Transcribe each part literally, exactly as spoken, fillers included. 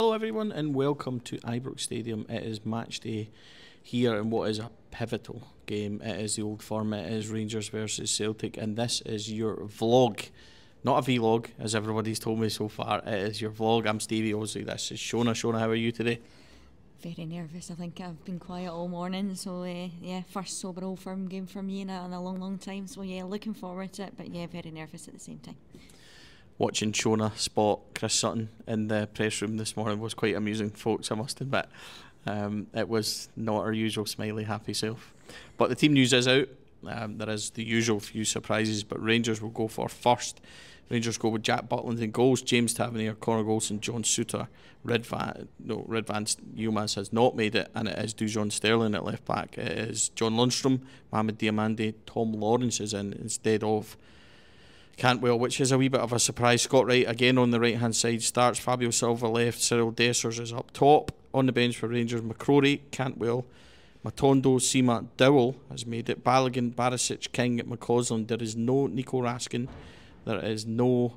Hello everyone and welcome to Ibrox Stadium. It is match day here in what is a pivotal game. It is the Old Firm, it is Rangers versus Celtic, and this is your vlog. Not a vlog, as everybody's told me so far. It is your vlog. I'm Stevie, obviously this is Shona. Shona, how are you today? Very nervous. I think I've been quiet all morning, so uh, yeah, first sober Old Firm game for me in a, in a long, long time. So yeah, looking forward to it, but yeah, very nervous at the same time. Watching Shona spot Chris Sutton in the press room this morning was quite amusing, folks, I must admit. Um, it was not her usual smiley, happy self. But the team news is out. Um, there is the usual few surprises, but Rangers will go for first. Rangers go with Jack Butland in goals, James Tavernier, Connor Golson, John Souttar. Ridvan, no, Ridvan Yilmaz has not made it, and it is Dujon Sterling at left back. It is John Lundstrom, Mohamed Diamande, Tom Lawrence is in instead of Cantwell, which is a wee bit of a surprise. Scott Wright again on the right hand side starts. Fabio Silva left. Cyril Dessers is up top. On the bench for Rangers, McCrory, Cantwell, Matondo, Sima, Dowell has made it. Balogun, Barisic, King, McCausland. There is no Nico Raskin. There is no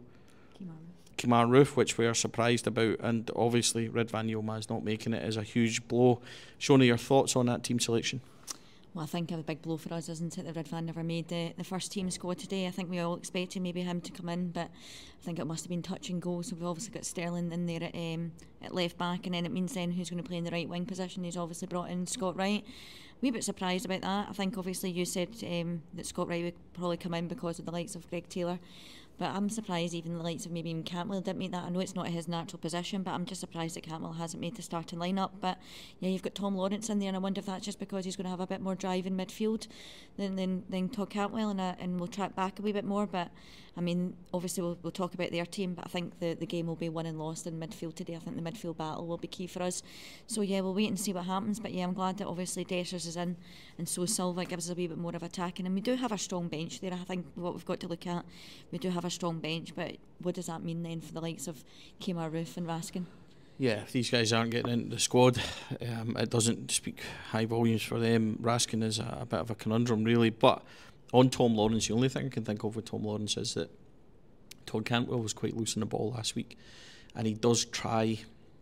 Kemar Roof, which we are surprised about, and obviously Ridvan Yilmaz not making it is a huge blow. Shona, your thoughts on that team selection? Well, I think it was a big blow for us, isn't it, that Ridvan never made the, the first team squad today. I think we all expected maybe him to come in, but I think it must have been touch and go. So we've obviously got Sterling in there at, um, at left back, and then it means then who's going to play in the right wing position. He's obviously brought in Scott Wright. Wee bit surprised about that. I think obviously you said um, that Scott Wright would probably come in because of the likes of Greg Taylor. But I'm surprised even the likes of maybe even Cantwell didn't make that. I know it's not his natural position, but I'm just surprised that Cantwell hasn't made the starting lineup. But yeah, you've got Tom Lawrence in there, and I wonder if that's just because he's going to have a bit more drive in midfield than than, than Todd Cantwell, and, uh, and we'll track back a wee bit more. But I mean, obviously we'll, we'll talk about their team, but I think the, the game will be won and lost in midfield today. I think the midfield battle will be key for us. So yeah, we'll wait and see what happens. But yeah, I'm glad that obviously Dessers is in, and so Silva gives us a wee bit more of attacking. And we do have a strong bench there. I think what we've got to look at, we do have a strong bench, but what does that mean then for the likes of Kemar Roof and Raskin? Yeah, if these guys aren't getting into the squad, um, it doesn't speak high volumes for them. Raskin is a, a bit of a conundrum, really. But on Tom Lawrence, the only thing I can think of with Tom Lawrence is that Todd Cantwell was quite loose in the ball last week, and he does try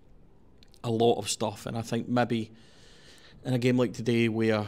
a lot of stuff. And I think maybe in a game like today where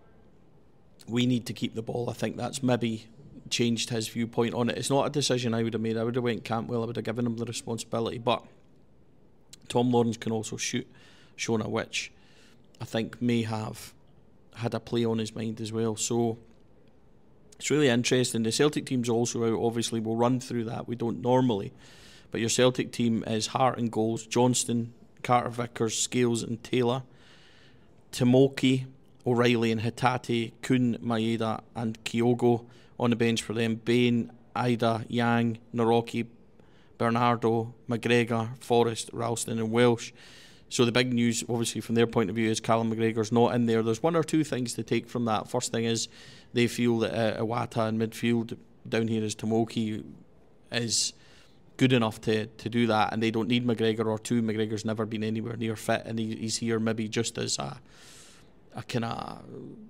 we need to keep the ball, I think that's maybe changed his viewpoint on it. It's not a decision I would have made. I would have went Cantwell, I would have given him the responsibility, but Tom Lawrence can also shoot, Shona, which I think may have had a play on his mind as well. So it's really interesting. The Celtic team's also out, obviously we'll run through that, we don't normally, but your Celtic team is Hart and goals, Johnston, Carter Vickers, Scales and Taylor, Timoki, O'Reilly and Hatate, Kuhn, Maeda and Kyogo. On the bench for them, Bain, Ida, Yang, Naroki, Bernardo, McGregor, Forrest, Ralston and Welsh. So the big news, obviously, from their point of view is Callum McGregor's not in there. There's one or two things to take from that. First thing is they feel that uh, Iwata in midfield, down here is Tomoki, is good enough to, to do that, and they don't need McGregor or two. McGregor's never been anywhere near fit, and he, he's here maybe just as a, a kind of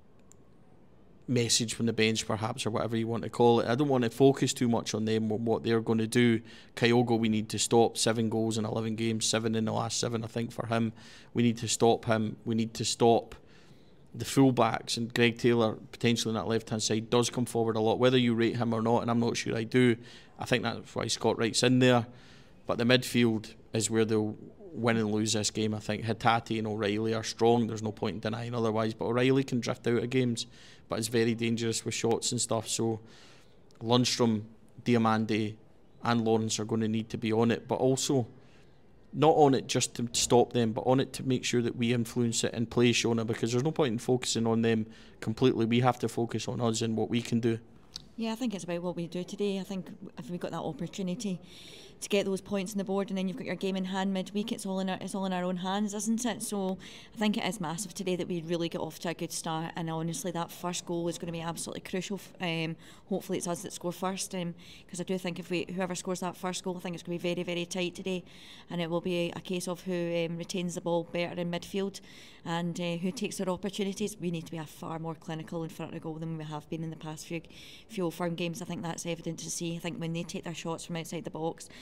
message from the bench, perhaps, or whatever you want to call it. I don't want to focus too much on them, on what they're going to do. Kyogo we need to stop. Seven goals in eleven games, seven in the last seven, I think, for him. We need to stop him. We need to stop the full-backs, and Greg Taylor potentially on that left-hand side does come forward a lot, whether you rate him or not, and I'm not sure I do. I think that's why Scott Wright's in there, but the midfield is where they'll win and lose this game. I think Hatate and O'Reilly are strong, there's no point in denying otherwise, but O'Reilly can drift out of games, but it's very dangerous with shots and stuff. So Lundstrom, Diamande and Lawrence are going to need to be on it, but also not on it just to stop them, but on it to make sure that we influence it and play, Shona, because there's no point in focusing on them completely. We have to focus on us and what we can do. Yeah, I think it's about what we do today. I think if we got that opportunity to get those points on the board, and then you've got your game in hand midweek, it's all in our, it's all in our own hands, isn't it? So I think it is massive today that we really get off to a good start, and honestly that first goal is going to be absolutely crucial. Um, hopefully it's us that score first, because um, I do think if we whoever scores that first goal, I think it's going to be very, very tight today, and it will be a case of who um, retains the ball better in midfield and uh, who takes their opportunities. We need to be a far more clinical in front of goal than we have been in the past few few Old Firm games. I think that's evident to see. I think when they take their shots from outside the box,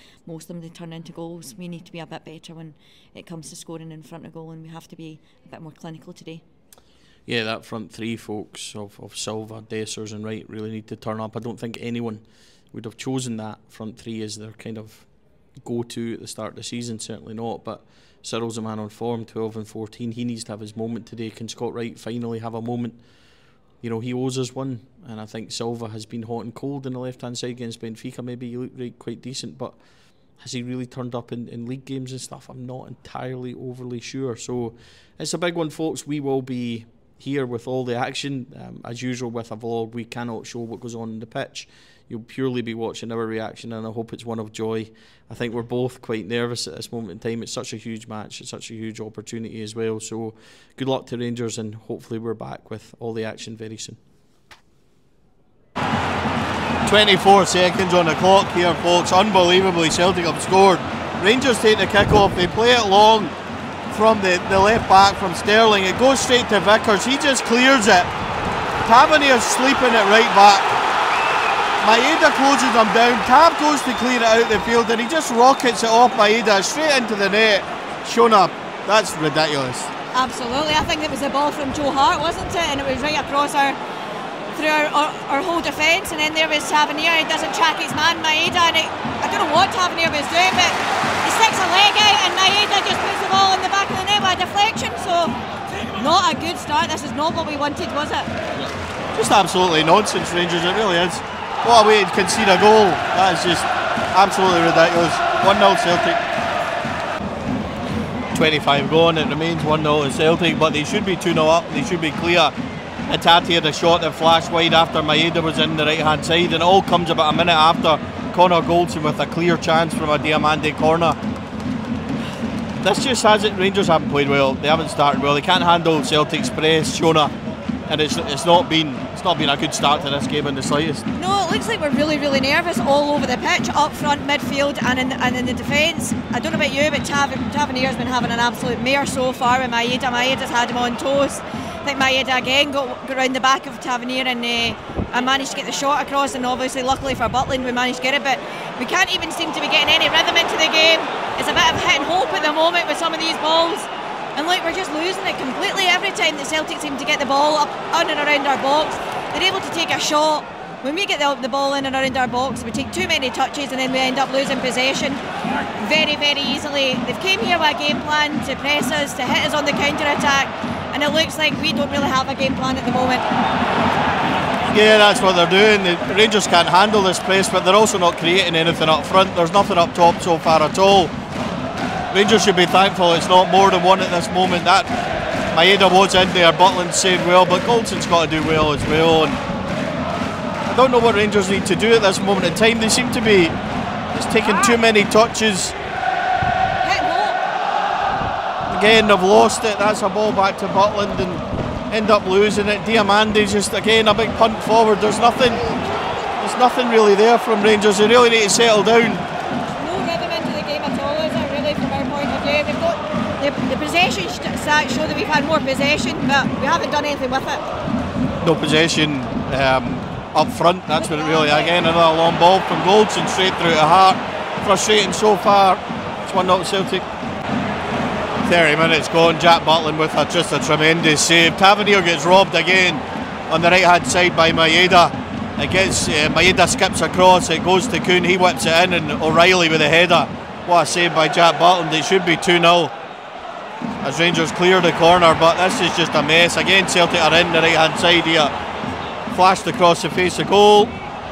most of them they turn into goals. We need to be a bit better when it comes to scoring in front of goal, and we have to be a bit more clinical today. Yeah, that front three, folks, of, of Silva, Dessers and Wright really need to turn up. I don't think anyone would have chosen that front three as their kind of go-to at the start of the season, certainly not. But Cyril's a man on form, twelve and fourteen. He needs to have his moment today. Can Scott Wright finally have a moment? You know, he owes us one. And I think Silva has been hot and cold on the left-hand side against Benfica. Maybe he looked right, quite decent, but has he really turned up in, in league games and stuff? I'm not entirely overly sure. So it's a big one, folks. We will be here with all the action. Um, as usual with a vlog, we cannot show what goes on in the pitch. You'll purely be watching our reaction, and I hope it's one of joy. I think we're both quite nervous at this moment in time. It's such a huge match. It's such a huge opportunity as well. So good luck to Rangers, and hopefully we're back with all the action very soon. twenty-four seconds on the clock here, folks. Unbelievably, Celtic have scored. Rangers take the kick-off. They play it long from the, the left back from Sterling. It goes straight to Vickers. He just clears it. Tavernier's sleeping it right back. Maeda closes him down. Tav goes to clear it out the field, and he just rockets it off Maeda straight into the net. Shona, that's ridiculous. Absolutely. I think it was a ball from Joe Hart, wasn't it? And it was right across our through our, our, our whole defence, and then there was Tavernier. He doesn't track his man Maeda, and it, I don't know what Tavernier was doing, but he sticks a leg out and Maeda just puts the ball in the back of the net by a deflection. So not a good start. This is not what we wanted, was it? Just absolutely nonsense, Rangers. It really is. What a way to concede a goal. That is just absolutely ridiculous. one nil Celtic. twenty-five gone. It remains one nil to Celtic, but they should be two nil up. They should be clear. Hatate had a shot that flashed wide after Maeda was in the right hand side, and it all comes about a minute after Connor Goldson with a clear chance from a Diamande corner. This just has it. Rangers haven't played well. They haven't started well. They can't handle Celtic's press, Shona, and it's it's not been it's not been a good start to this game in the slightest. No, it looks like we're really really nervous all over the pitch, up front, midfield, and in and in the defence. I don't know about you, but Tav Tavernier's been having an absolute mare so far with Maeda. Maeda's had him on toast. I think Maeda again got, got around the back of Tavernier and, uh, and managed to get the shot across, and obviously luckily for Butland we managed to get it, but we can't even seem to be getting any rhythm into the game. It's a bit of hit and hope at the moment with some of these balls, and look, we're just losing it completely every time that Celtic seem to get the ball up on and around our box. They're able to take a shot. When we get the, the ball in and around our box, we take too many touches and then we end up losing possession very very easily. They've came here with a game plan to press us, to hit us on the counter-attack, and it looks like we don't really have a game plan at the moment. Yeah, that's what they're doing. The Rangers can't handle this press, but they're also not creating anything up front. There's nothing up top so far at all. Rangers should be thankful it's not more than one at this moment. That Maeda was in there, Butland saved well, but Goldson's got to do well as well. And I don't know what Rangers need to do at this moment in time. They seem to be just taking too many touches. Again, they've lost it. That's a ball back to Butland and end up losing it. Diamande just again a big punt forward. There's nothing. There's nothing really there from Rangers. They really need to settle down. No rhythm into the game at all, is it? Really, from our point of view, we've got the, the possession stats show that we've had more possession, but we haven't done anything with it. No possession um, up front. That's what it really. Again, another long ball from Goldson straight through to Hart. Frustrating so far. It's one nil Celtic. thirty minutes gone. Jack Butland with a, just a tremendous save. Tavernier gets robbed again on the right hand side by Maeda. It gets, uh, Maeda skips across, it goes to Kuhn, he whips it in, and O'Reilly with a header. What a save by Jack Butland. It should be two nil as Rangers clear the corner, but this is just a mess. Again, Celtic are in the right hand side here. Flashed across the face of goal,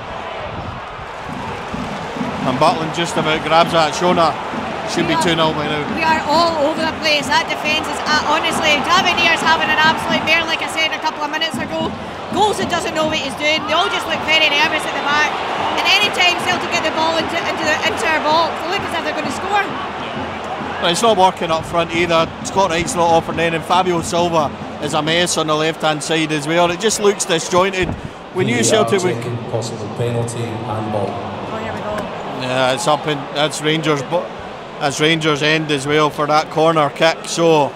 and Butland just about grabs that. Shona. Should be two nil by now. We are all over the place. That defence is uh, honestly, Tavernier's having an absolute mare, like I said a couple of minutes ago. Golson doesn't know what he's doing. They all just look very nervous at the back. And any time Celtic get the ball into into, the, into our box, they look as if they're going to score. But it's not working up front either. Scott Wright's not offering in, and Fabio Silva is a mess on the left hand side as well. It just looks disjointed. We knew Celtic would. Possible penalty and ball. Oh, here we go. Yeah, it's up in that's Rangers, but. As Rangers end as well for that corner kick, so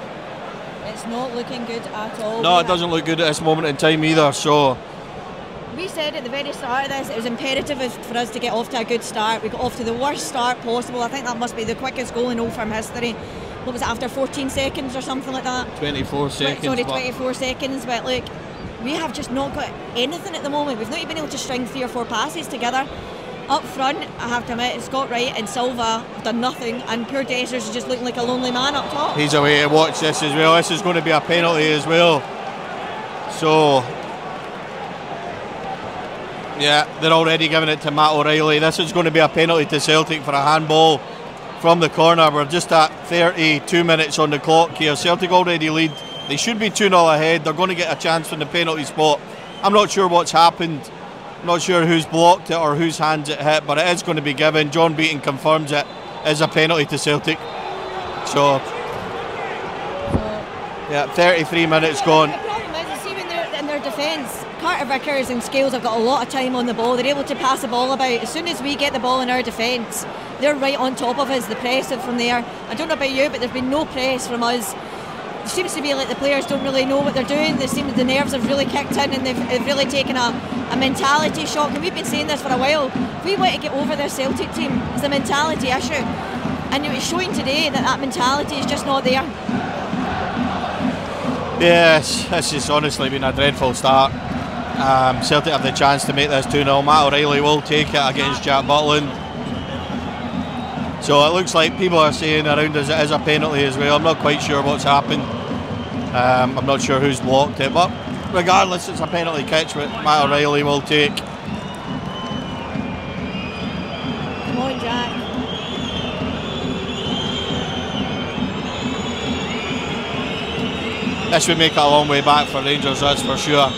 it's not looking good at all. no, it doesn't look good at this moment in time either. So We said at the very start of this it was imperative for us to get off to a good start. We got off to the worst start possible. I think that must be the quickest goal in Old Firm history. What was it, after fourteen seconds or something like that? twenty-four seconds. Sorry, twenty-four seconds. But look, we have just not got anything at the moment. We've not even been able to string three or four passes together. Up front, I have to admit, Scott Wright and Silva have done nothing, and poor Dessers is just looking like a lonely man up top. He's away to watch this as well. This is going to be a penalty as well. So, yeah, they're already giving it to Matt O'Reilly. This is going to be a penalty to Celtic for a handball from the corner. We're just at thirty-two minutes on the clock here. Celtic already lead. They should be two nil ahead. They're going to get a chance from the penalty spot. I'm not sure what's happened. Not sure who's blocked it or whose hands it hit, but it is going to be given. John Beaton confirms it is a penalty to Celtic. So, yeah, thirty-three minutes gone. The problem is, see when they're in their defence, Carter Vickers and Scales have got a lot of time on the ball. They're able to pass the ball about. As soon as we get the ball in our defence, they're right on top of us. The press from there. I don't know about you, but there's been no press from us. It seems to be like the players don't really know what they're doing. They seem the nerves have really kicked in, and they've, they've really taken a, a mentality shock. And we've been saying this for a while. If we want to get over their Celtic team, it's a mentality issue, and it was showing today that that mentality is just not there. Yes, this has honestly been a dreadful start. Um, Celtic have the chance to make this two nil. Matt O'Reilly will take it against Jack Butland. So it looks like people are saying around us it is a penalty as well. I'm not quite sure what's happened. Um, I'm not sure who's blocked it, but regardless, it's a penalty catch which Matt O'Reilly will take. Come on, Jack. This would make it a long way back for Rangers, that's for sure.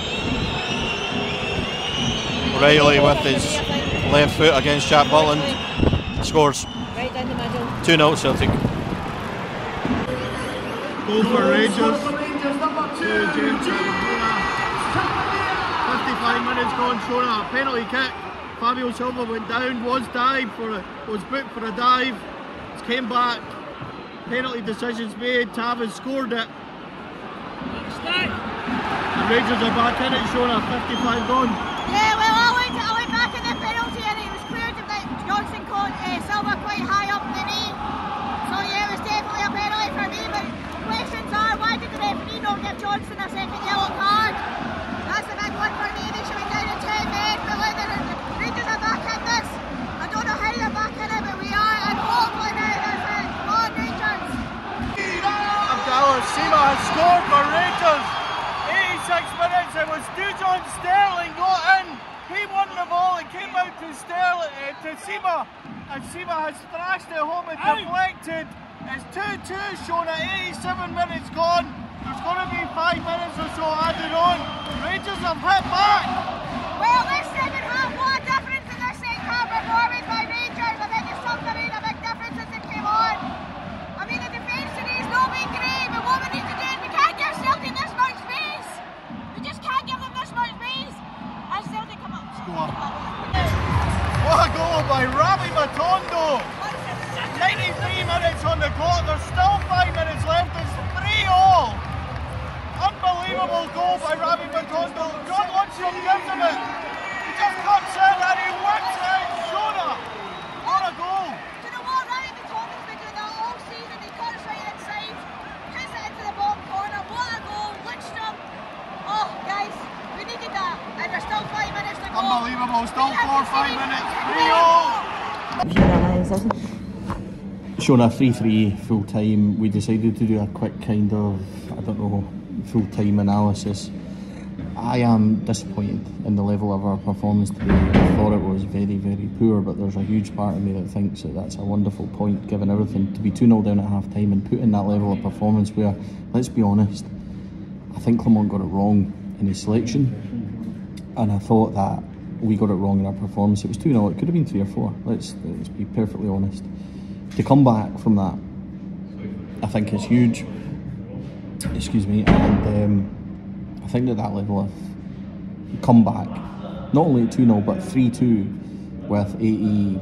O'Reilly with his left foot against Jack Butland scores. Right down the middle. two nil Celtic. Goal for Rangers. fifty-five minutes gone, Shona. Penalty kick. Fabio Silva went down, was dived for a, was booked for a dive. Came back. Penalty decisions made. Tavis scored it. And Rangers are back in it, Shona. fifty-five gone. Yeah, well, I went, I went back in the penalty and it was clear that Johnson caught uh, Silva quite high up the knee. So yeah, it was definitely a penalty for me, but questions are, why did the referee not give Johnson a second yellow card? That's a big one for me. They should be down to ten men, but look, the Rangers are back in this. I don't know how they're back in it, but we are, and hopefully now this is. Come on, Rangers! Abdallah Sima has scored for Rangers. eighty-six minutes, it was Dujon Sterling got in. He won the ball and came out to Sterling, uh, to Sima, and Sima has thrashed it home and deflected. It's two two shown at eighty-seven minutes gone. There's going to be five minutes or so added on. Rangers have hit back. Well, this second half, what a difference in this second half performance by Rangers. I think it's something made a big difference since it came on. I mean, the defence today has not been great, but what we need to do is we can't give Celtic this much space. We just can't give them this much space. As Celtic come up. Score. What a goal by Ravi Matondo. ninety-three minutes on the clock. There's still five minutes left. It's three all. Unbelievable goal by Ravi Matondo. John Lundstrom gives him it. He just cuts in and he whips it out. Shona. What a goal. Do you know what? Ryan Matondo's been doing that all season. He cuts right inside, hits it into the bottom corner. What a goal. Lundstrom. Oh, guys, we needed that. And there's still five minutes to go. Unbelievable. Still four, five minutes. three all. Shona three three full time. We decided to do a quick kind of, I don't know, full time analysis. I am disappointed in the level of our performance today. I thought it was very, very poor, but there's a huge part of me that thinks that that's a wonderful point, given everything. To be two nil down at half time and put in that level of performance where, let's be honest, I think Clement got it wrong in his selection, and I thought that we got it wrong in our performance. It was two nil, it could have been three or four, let's, let's be perfectly honest. To come back from that, I think is huge. Excuse me, and um, I think that that level of comeback, not only at two nil but three two with eighty,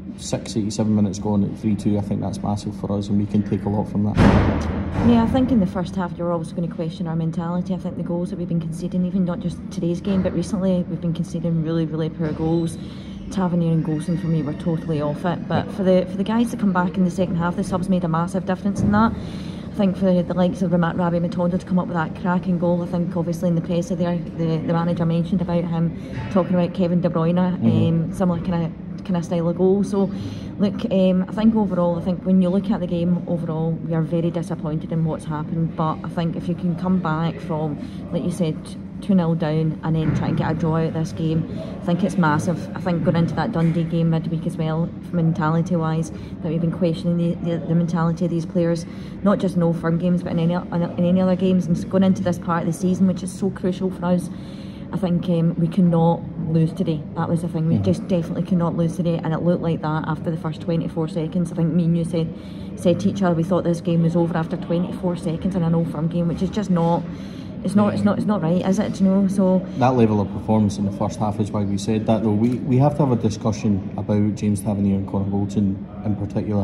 six, eighty-seven minutes gone at three two, I think that's massive for us and we can take a lot from that. Yeah, I think in the first half you're always going to question our mentality. I think the goals that we've been conceding, even not just today's game, but recently we've been conceding really, really poor goals. Tavernier and Golson for me were totally off it, but for the for the guys to come back in the second half, the subs made a massive difference in that. I think for the, the likes of Rabbi Matondo to come up with that cracking goal, I think obviously in the press there, the, the manager mentioned about him talking about Kevin De Bruyne, mm-hmm. um, similar kind of kind of style of goal. So look, um, I think overall, I think when you look at the game overall, we are very disappointed in what's happened, but I think if you can come back from, like you said, two nil down and then try and get a draw out of this game, I think it's massive. I think going into that Dundee game midweek as well, mentality wise, that we've been questioning the, the, the mentality of these players, not just in Old Firm games but in any, in any other games, and going into this part of the season which is so crucial for us. I think um, we cannot lose today. That was the thing. We just definitely cannot lose today, and it looked like that after the first twenty-four seconds. I think me and you said said to each other we thought this game was over after twenty-four seconds in an Old Firm game, which is just not. It's not. It's not. It's not right, is it? You know. So that level of performance in the first half is why we said that. Though we we have to have a discussion about James Tavernier and Connor Goldson in particular.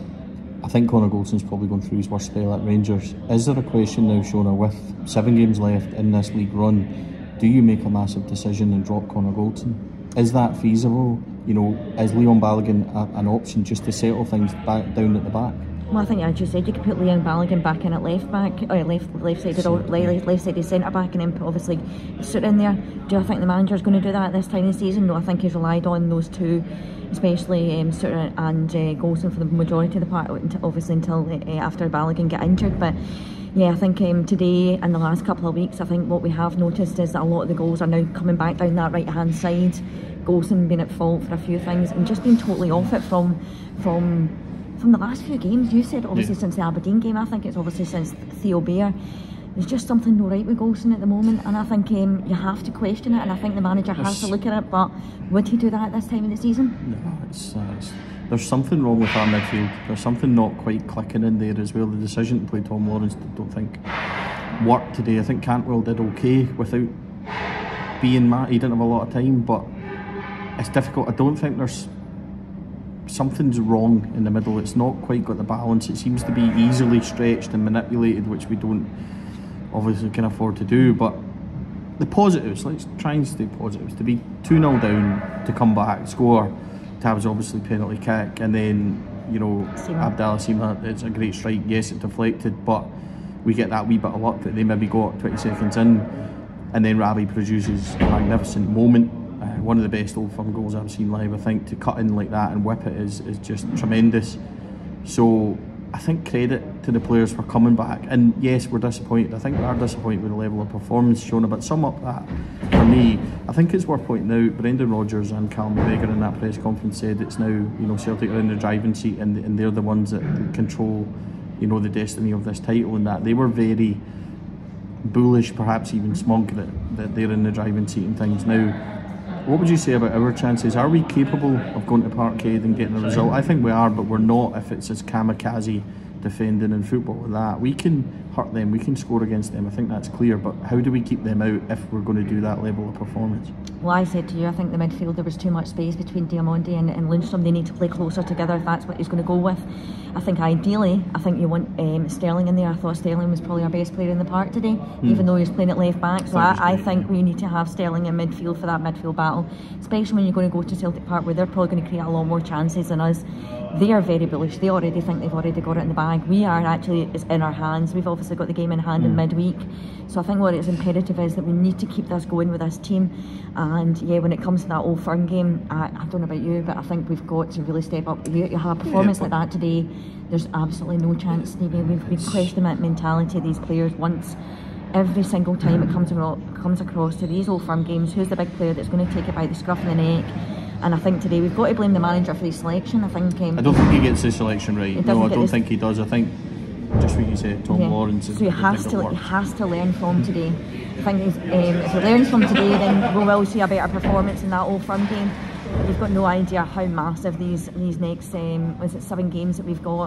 I think Connor Goldson's probably going through his worst spell at Rangers. Is there a question now, Shona, with seven games left in this league run? Do you make a massive decision and drop Connor Goldson? Is that feasible? You know, is Leon Balogun a, an option just to settle things back down at the back? Well, I think as you said, you could put Leon Balogun back in at left back, or left left sided or left, left sided centre back, and then put obviously Soot in there. Do I think the manager's going to do that at this time of the season? No, I think he's relied on those two, especially um, Soot and uh, Golson for the majority of the part, obviously until uh, after Balogun get injured. But yeah, I think um, today and the last couple of weeks, I think what we have noticed is that a lot of the goals are now coming back down that right hand side. Golson being at fault for a few things and just being totally off it from from. From the last few games. You said obviously yeah. since the Aberdeen game. I think it's obviously since Theo Bair. There's just something no right with Golson at the moment, and I think um, you have to question it, and I think the manager has there's, to look at it, but would he do that at this time of the season? No, it's, uh, it's there's something wrong with our midfield. There's something not quite clicking in there as well. The decision to play Tom Lawrence, I don't think worked today. I think Cantwell did okay without being Matt. He didn't have a lot of time, but it's difficult. I don't think there's something's wrong in the middle. It's not quite got the balance. It seems to be easily stretched and manipulated, which we don't obviously can afford to do. But the positives, let's try and stay positives. To be two nil down, to come back, score, to have obviously penalty kick, and then, you know, Abdallah Sima, it's a great strike. Yes, it deflected, but we get that wee bit of luck that they maybe got twenty seconds in, and then Ravi produces a magnificent moment. Uh, one of the best Old Firm goals I've seen live. I think to cut in like that and whip it is, is just tremendous. So I think credit to the players for coming back. And yes, we're disappointed. I think we are disappointed with the level of performance shown. But sum up that for me, I think it's worth pointing out. Brendan Rodgers and Callum McGregor in that press conference said it's now, you know, Celtic are in the driving seat, and, and they're the ones that control, you know, the destiny of this title. And that they were very bullish, perhaps even smug that, that they're in the driving seat and things now. What would you say about our chances? Are we capable of going to Parkhead and getting a result? I think we are, but we're not if it's as kamikaze defending in football with that. We can hurt them, we can score against them, I think that's clear, but how do we keep them out if we're going to do that level of performance? Well, I said to you, I think the midfield, there was too much space between Diamondi and, and Lundstrom. They need to play closer together if that's what he's going to go with. I think ideally, I think you want um, Sterling in there. I thought Sterling was probably our best player in the park today, mm. even though he was playing at left back. So I, I think we need to have Sterling in midfield for that midfield battle, especially when you're going to go to Celtic Park where they're probably going to create a lot more chances than us. They are very bullish. They already think they've already got it in the bag. We are actually, it's in our hands. We've obviously got the game in hand mm. in midweek. So I think what is imperative is that we need to keep this going with this team. And yeah, when it comes to that Old Firm game, I, I don't know about you, but I think we've got to really step up. If you, you have a performance yeah, like that today, there's absolutely no chance. Maybe we've, we've questioned that mentality of these players once. Every single time it comes, comes across to these Old Firm games, who's the big player that's going to take it by the scruff of the neck? And I think today we've got to blame the manager for his selection. I think um, I don't think he gets the selection right. No, I don't think he does. I think just what you said, Tom yeah. Lawrence. So he has to, he has to learn from today. I think he's, um, if he learns from today, then we will see a better performance in that Old Firm game. We've got no idea how massive these these next um, was it seven games that we've got.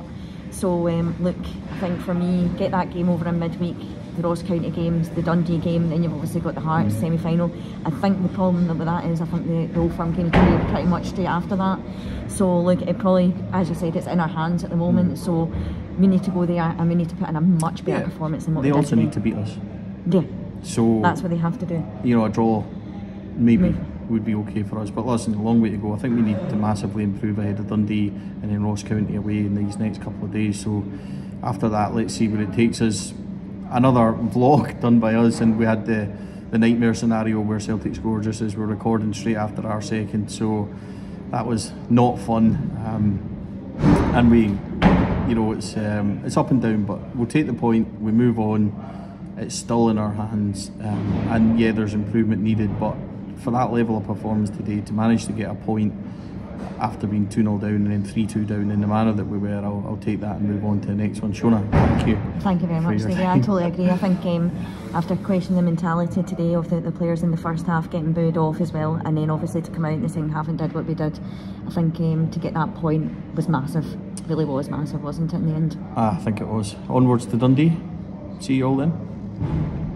So um, look, I think for me, get that game over in midweek, the Ross County games, the Dundee game, then you've obviously got the Hearts mm. semi-final. I think the problem with that is I think the, the Old Firm game can be pretty much straight after that. So look, it probably, as you said, it's in our hands at the moment, mm. so we need to go there and we need to put in a much better yeah. performance than what they we did also today. need to beat us. Yeah, so that's what they have to do. You know, a draw maybe, maybe. would be okay for us, but listen, a long way to go. I think we need to massively improve ahead of Dundee and then Ross County away in these next couple of days. So after that, let's see where it takes us. Another vlog done by us, and we had the the nightmare scenario where Celtic scored just as we're recording straight after our second, so that was not fun. Um, and we, you know, it's um, it's up and down, but we'll take the point, we move on. It's still in our hands, um, and yeah, there's improvement needed, but for that level of performance today, to manage to get a point after being two nil down and then three two down in the manner that we were, I'll, I'll take that and move on to the next one. Shona, thank you. Thank you very much, Stevie. I totally agree. I think um, after questioning the mentality today of the, the players in the first half getting booed off as well, and then obviously to come out in the second half and did what we did, I think um, to get that point was massive. Really was massive, wasn't it, in the end? Ah, I think it was. Onwards to Dundee. See you all then.